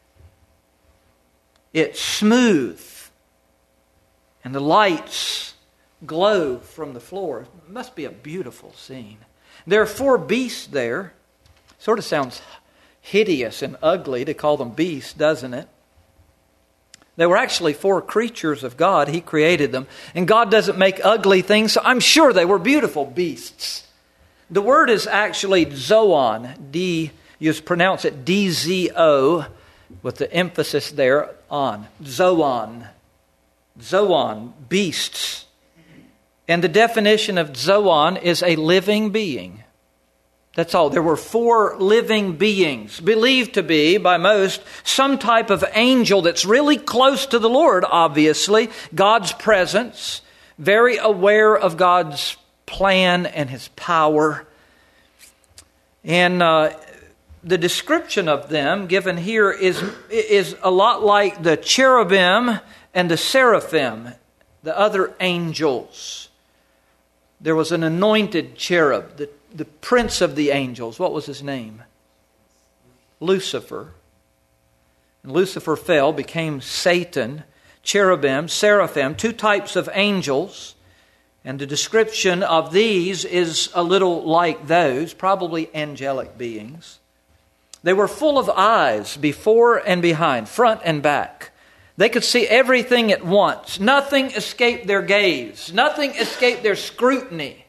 S1: It's smooth. And the lights glow from the floor. It must be a beautiful scene. There are four beasts there. Sort of sounds hideous and ugly to call them beasts, doesn't it? They were actually four creatures of God. He created them. And God doesn't make ugly things, so I'm sure they were beautiful beasts. The word is actually zoon. D, you pronounce it D Z O, with the emphasis there on. Zoon. Zoon, beasts. And the definition of zoon is a living being. That's all. There were four living beings, believed to be by most some type of angel that's really close to the Lord, obviously. God's presence, very aware of God's plan and His power. And uh, the description of them given here is, is a lot like the cherubim and the seraphim, the other angels. There was an anointed cherub, the, the prince of the angels. What was his name? Lucifer. And Lucifer fell, became Satan. Cherubim, seraphim, two types of angels. And the description of these is a little like those, probably angelic beings. They were full of eyes before and behind, front and back. They could see everything at once. Nothing escaped their gaze. Nothing escaped their scrutiny.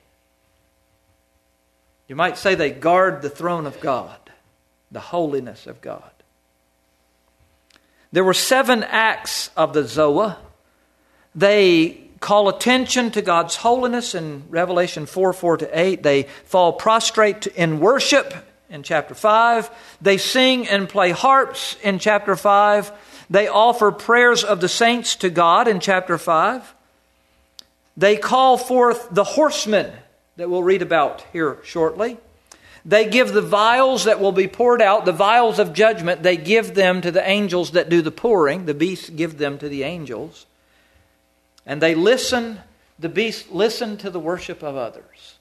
S1: You might say they guard the throne of God, the holiness of God. There were seven acts of the Zoa. They call attention to God's holiness in Revelation four, four to eight. They fall prostrate in worship in chapter five. They sing and play harps in chapter five. They offer prayers of the saints to God in chapter five. They call forth the horsemen that we'll read about here shortly. They give the vials that will be poured out, the vials of judgment. They give them to the angels that do the pouring. The beasts give them to the angels. And they listen, the beasts listen to the worship of others.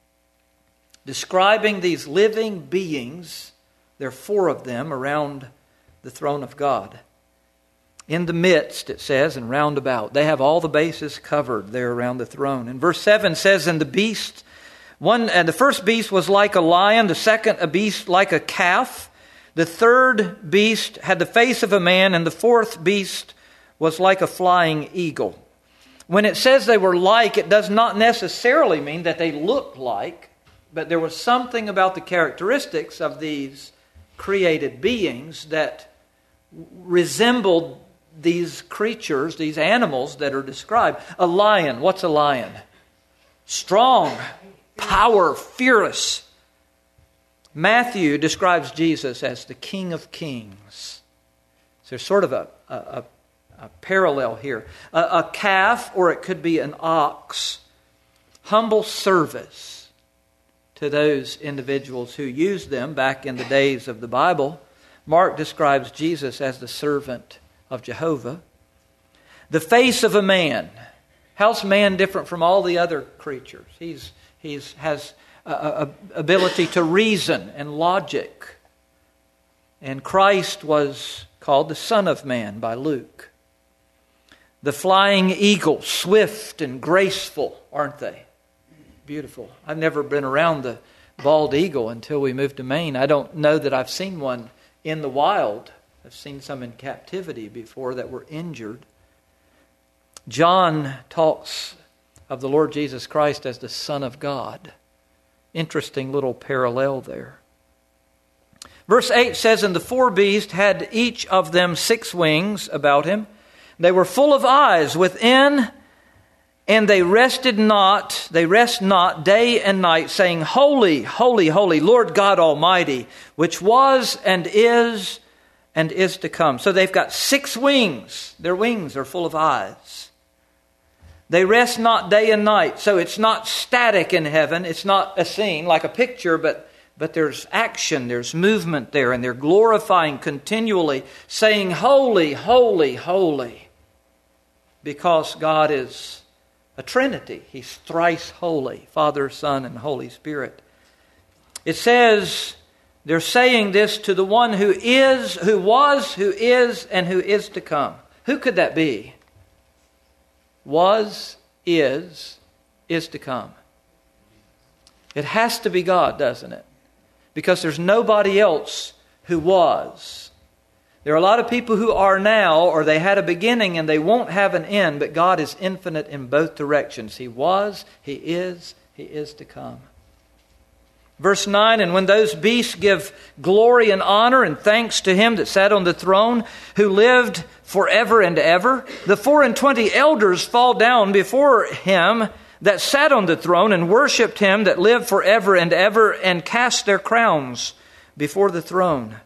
S1: Describing these living beings, there are four of them around the throne of God. In the midst, it says, and round about. They have all the bases covered there around the throne. And verse seven says, and the beast, one, and the first beast was like a lion, the second a beast like a calf. The third beast had the face of a man, and the fourth beast was like a flying eagle. When it says they were like, it does not necessarily mean that they looked like, but there was something about the characteristics of these created beings that resembled these creatures, these animals that are described. A lion, what's a lion? Strong, power, fearless. Matthew describes Jesus as the King of Kings. So there's sort of a, a, a parallel here. A, a calf, or it could be an ox, humble service to those individuals who used them back in the days of the Bible. Mark describes Jesus as the servant of Jehovah. The face of a man. How's man different from all the other creatures? He's he's has a, a ability to reason and logic. And Christ was called the Son of Man by Luke. The flying eagle, swift and graceful, aren't they? Beautiful. I've never been around the, bald eagle until we moved to Maine. I don't know that I've seen one in the wild. I've seen some in captivity before that were injured. John talks of the Lord Jesus Christ as the Son of God. Interesting little parallel there. Verse eight says, "And the four beasts had each of them six wings about him. They were full of eyes within, and they rested not, they rest not day and night, saying, Holy, holy, holy, Lord God Almighty, which was and is and is to come." So they've got six wings. Their wings are full of eyes. They rest not day and night. So it's not static in heaven. It's not a scene like a picture, but, but there's action, there's movement there, and they're glorifying continually, saying, Holy, holy, holy. Because God is a Trinity. He's thrice holy, Father, Son, and Holy Spirit. It says they're saying this to the one who is, who was, who is, and who is to come. Who could that be? Was, is, is to come. It has to be God, doesn't it? Because there's nobody else who was. There are a lot of people who are now, or they had a beginning and they won't have an end, but God is infinite in both directions. He was, He is, He is to come. Verse nine, "And when those beasts give glory and honor and thanks to Him that sat on the throne, who lived forever and ever, the four and twenty elders fall down before Him that sat on the throne and worshipped Him that lived forever and ever, and cast their crowns before the throne,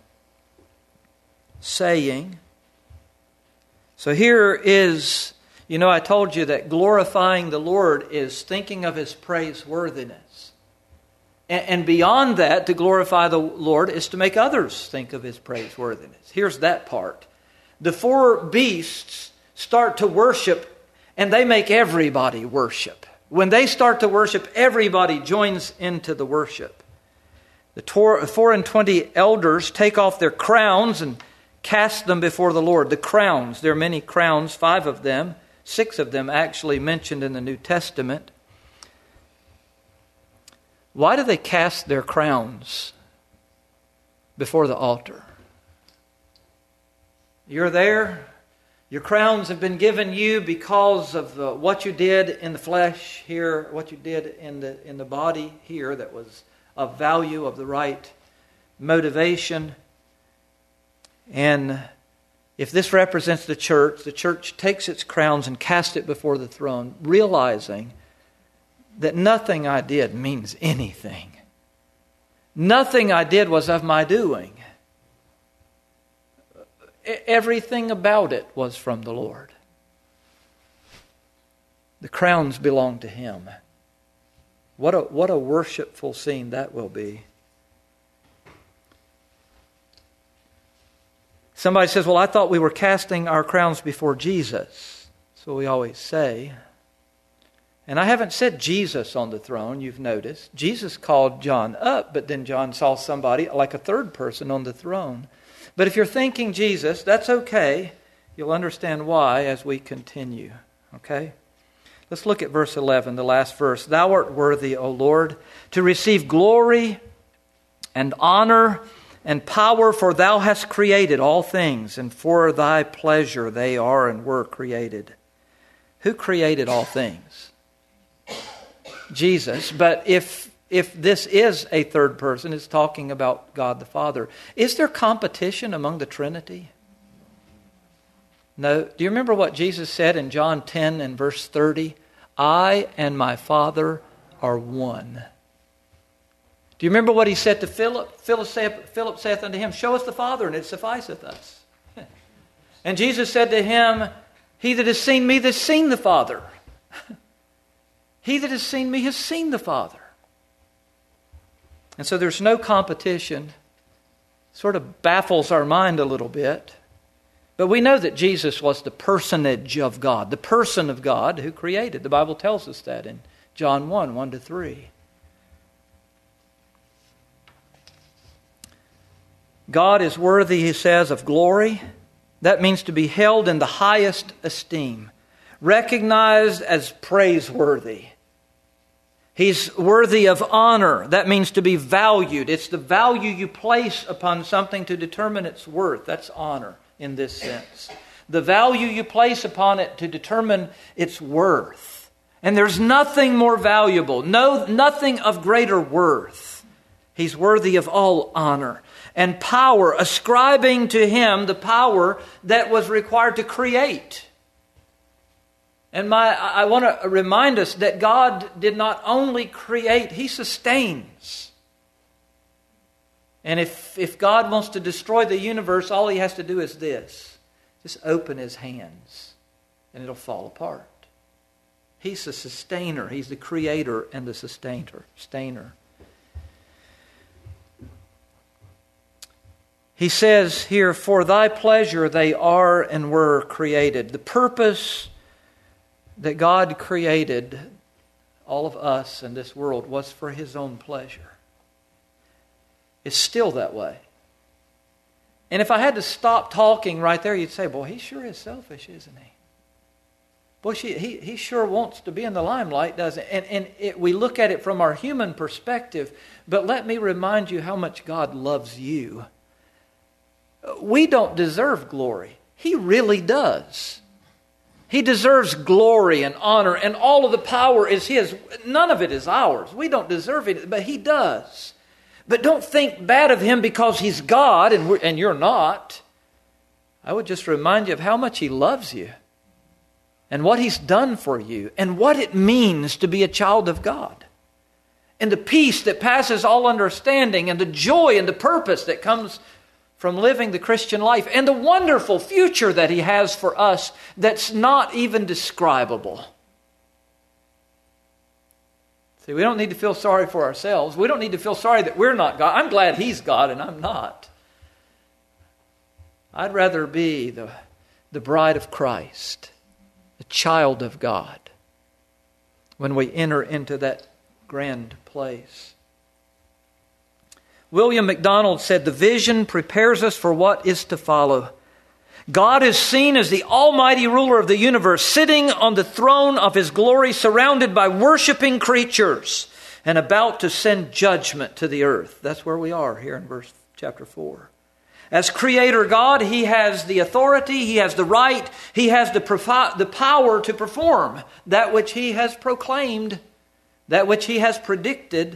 S1: saying," so here is, you know, I told you that glorifying the Lord is thinking of His praiseworthiness. And beyond that, to glorify the Lord is to make others think of His praiseworthiness. Here's that part. The four beasts start to worship, and they make everybody worship. When they start to worship, everybody joins into the worship. The four and twenty elders take off their crowns and cast them before the Lord. The crowns, there are many crowns, five of them, six of them actually mentioned in the New Testament. Why do they cast their crowns before the altar? You're there. Your crowns have been given you because of uh, what you did in the flesh here, what you did in the in the body here that was of value, of the right motivation. And if this represents the church, the church takes its crowns and casts it before the throne, realizing that nothing I did means anything. Nothing I did was of my doing. Everything about it was from the Lord. The crowns belong to Him. What a, what a worshipful scene that will be. Somebody says, well, I thought we were casting our crowns before Jesus. So we always say. And I haven't said Jesus on the throne, you've noticed. Jesus called John up, but then John saw somebody like a third person on the throne. But if you're thinking Jesus, that's okay. You'll understand why as we continue. Okay? Let's look at verse eleven, the last verse. "Thou art worthy, O Lord, to receive glory and honor and power, for Thou hast created all things, and for Thy pleasure they are and were created." Who created all things? Jesus. But if if this is a third person, it's talking about God the Father. Is there competition among the Trinity? No. Do you remember what Jesus said in John ten and verse thirty? "I and my Father are one." Do you remember what He said to Philip? Philip saith, Philip saith unto Him, "Show us the Father, and it sufficeth us." And Jesus said to him, "He that has seen me, has seen the Father." He that has seen me has seen the Father. And so there's no competition. Sort of baffles our mind a little bit. But we know that Jesus was the personage of God, the person of God who created. The Bible tells us that in John one, one to three. God is worthy, He says, of glory. That means to be held in the highest esteem, recognized as praiseworthy. He's worthy of honor. That means to be valued. It's the value you place upon something to determine its worth. That's honor in this sense. The value you place upon it to determine its worth. And there's nothing more valuable, no, nothing of greater worth. He's worthy of all honor and power, ascribing to Him the power that was required to create. And my, I want to remind us that God did not only create, He sustains. And if, if God wants to destroy the universe, all He has to do is this. Just open His hands and it'll fall apart. He's the sustainer. He's the creator and the sustainer. sustainer. He says here, for Thy pleasure they are and were created. The purpose that God created all of us and this world was for His own pleasure. It's still that way. And if I had to stop talking right there, you'd say, boy, he sure is selfish, isn't he? Boy, she, he, he sure wants to be in the limelight, doesn't he? And, and it, we look at it from our human perspective, but let me remind you how much God loves you. We don't deserve glory. He really does. He deserves glory and honor, and all of the power is His. None of it is ours. We don't deserve it, but He does. But don't think bad of Him because He's God and, we're, and you're not. I would just remind you of how much He loves you and what He's done for you and what it means to be a child of God. And the peace that passes all understanding and the joy and the purpose that comes from living the Christian life and the wonderful future that He has for us that's not even describable. See, we don't need to feel sorry for ourselves. We don't need to feel sorry that we're not God. I'm glad He's God and I'm not. I'd rather be the, the bride of Christ, the child of God, when we enter into that grand place. William MacDonald said, the vision prepares us for what is to follow. God is seen as the almighty ruler of the universe, sitting on the throne of His glory, surrounded by worshiping creatures, and about to send judgment to the earth. That's where we are here in verse chapter four. As Creator God, He has the authority, He has the right, He has the, profi- the power to perform that which He has proclaimed, that which He has predicted.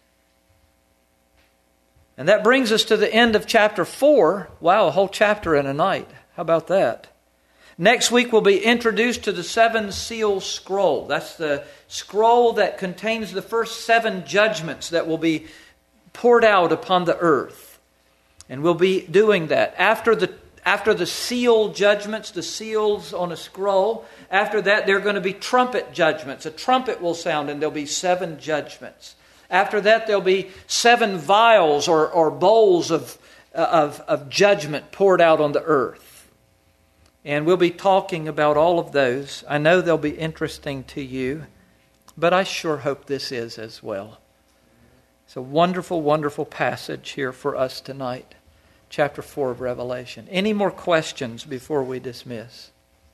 S1: And that brings us to the end of chapter four. Wow, a whole chapter in a night. How about that? Next week we'll be introduced to the seven seal scroll. That's the scroll that contains the first seven judgments that will be poured out upon the earth. And we'll be doing that. After the after the seal judgments, the seals on a scroll, after that there are going to be trumpet judgments. A trumpet will sound and there'll be seven judgments. After that, there'll be seven vials or, or bowls of, of, of judgment poured out on the earth. And we'll be talking about all of those. I know they'll be interesting to you, but I sure hope this is as well. It's a wonderful, wonderful passage here for us tonight. Chapter four of Revelation. Any more questions before we dismiss?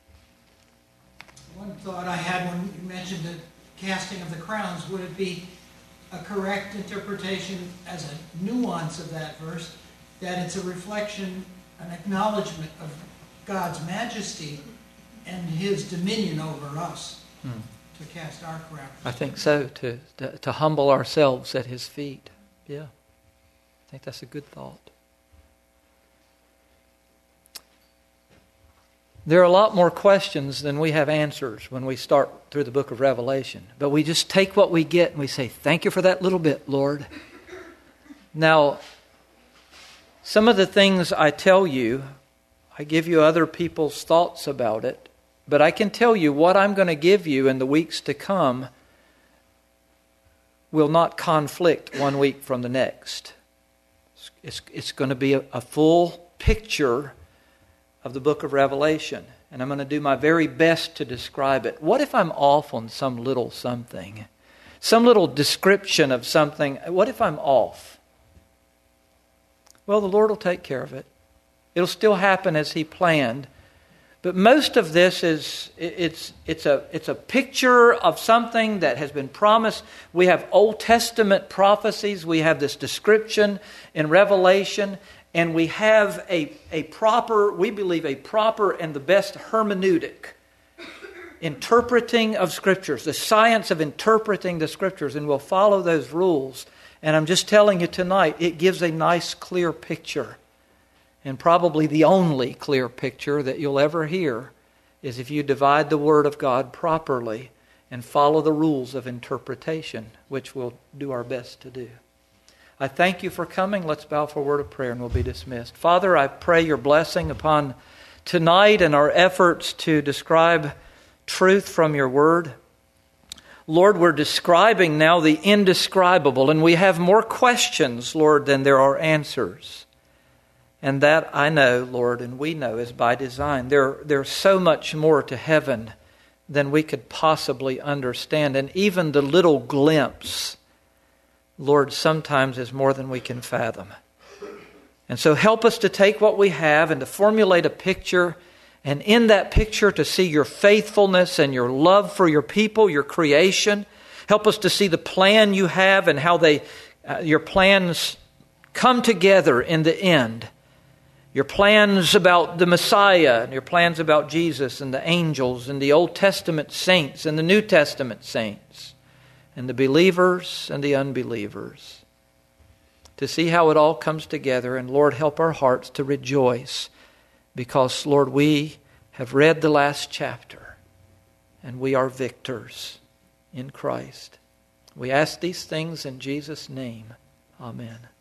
S2: One thought I had when you mentioned the casting of the crowns, would it be a correct interpretation as a nuance of that verse, that it's a reflection, an acknowledgement of God's majesty and His dominion over us hmm. to cast our crowns?
S1: I think so, to, to to humble ourselves at His feet. Yeah, I think that's a good thought. There are a lot more questions than we have answers when we start through the book of Revelation. But we just take what we get and we say, thank you for that little bit, Lord. Now, some of the things I tell you, I give you other people's thoughts about it. But I can tell you what I'm going to give you in the weeks to come will not conflict one week from the next. It's, it's going to be a, a full picture of the book of Revelation. And I'm going to do my very best to describe it. What if I'm off on some little something? Some little description of something. What if I'm off? Well, the Lord will take care of it. It'll still happen as He planned. But most of this is, it's, it's, a, it's a picture of something that has been promised. We have Old Testament prophecies. We have this description in Revelation. And we have a, a proper, we believe, a proper and the best hermeneutic, interpreting of Scriptures, the science of interpreting the Scriptures. And we'll follow those rules. And I'm just telling you tonight, it gives a nice, clear picture. And probably the only clear picture that you'll ever hear is if you divide the Word of God properly and follow the rules of interpretation, which we'll do our best to do. I thank you for coming. Let's bow for a word of prayer and we'll be dismissed. Father, I pray your blessing upon tonight and our efforts to describe truth from your Word. Lord, we're describing now the indescribable, and we have more questions, Lord, than there are answers. And that I know, Lord, and we know is by design. There, there's so much more to heaven than we could possibly understand. And even the little glimpse, Lord, sometimes is more than we can fathom. And so help us to take what we have and to formulate a picture, and in that picture to see your faithfulness and your love for your people, your creation. Help us to see the plan you have and how they, uh, your plans come together in the end. Your plans about the Messiah, and your plans about Jesus and the angels and the Old Testament saints and the New Testament saints and the believers and the unbelievers. To see how it all comes together. And Lord, help our hearts to rejoice because, Lord, we have read the last chapter and we are victors in Christ. We ask these things in Jesus' name. Amen.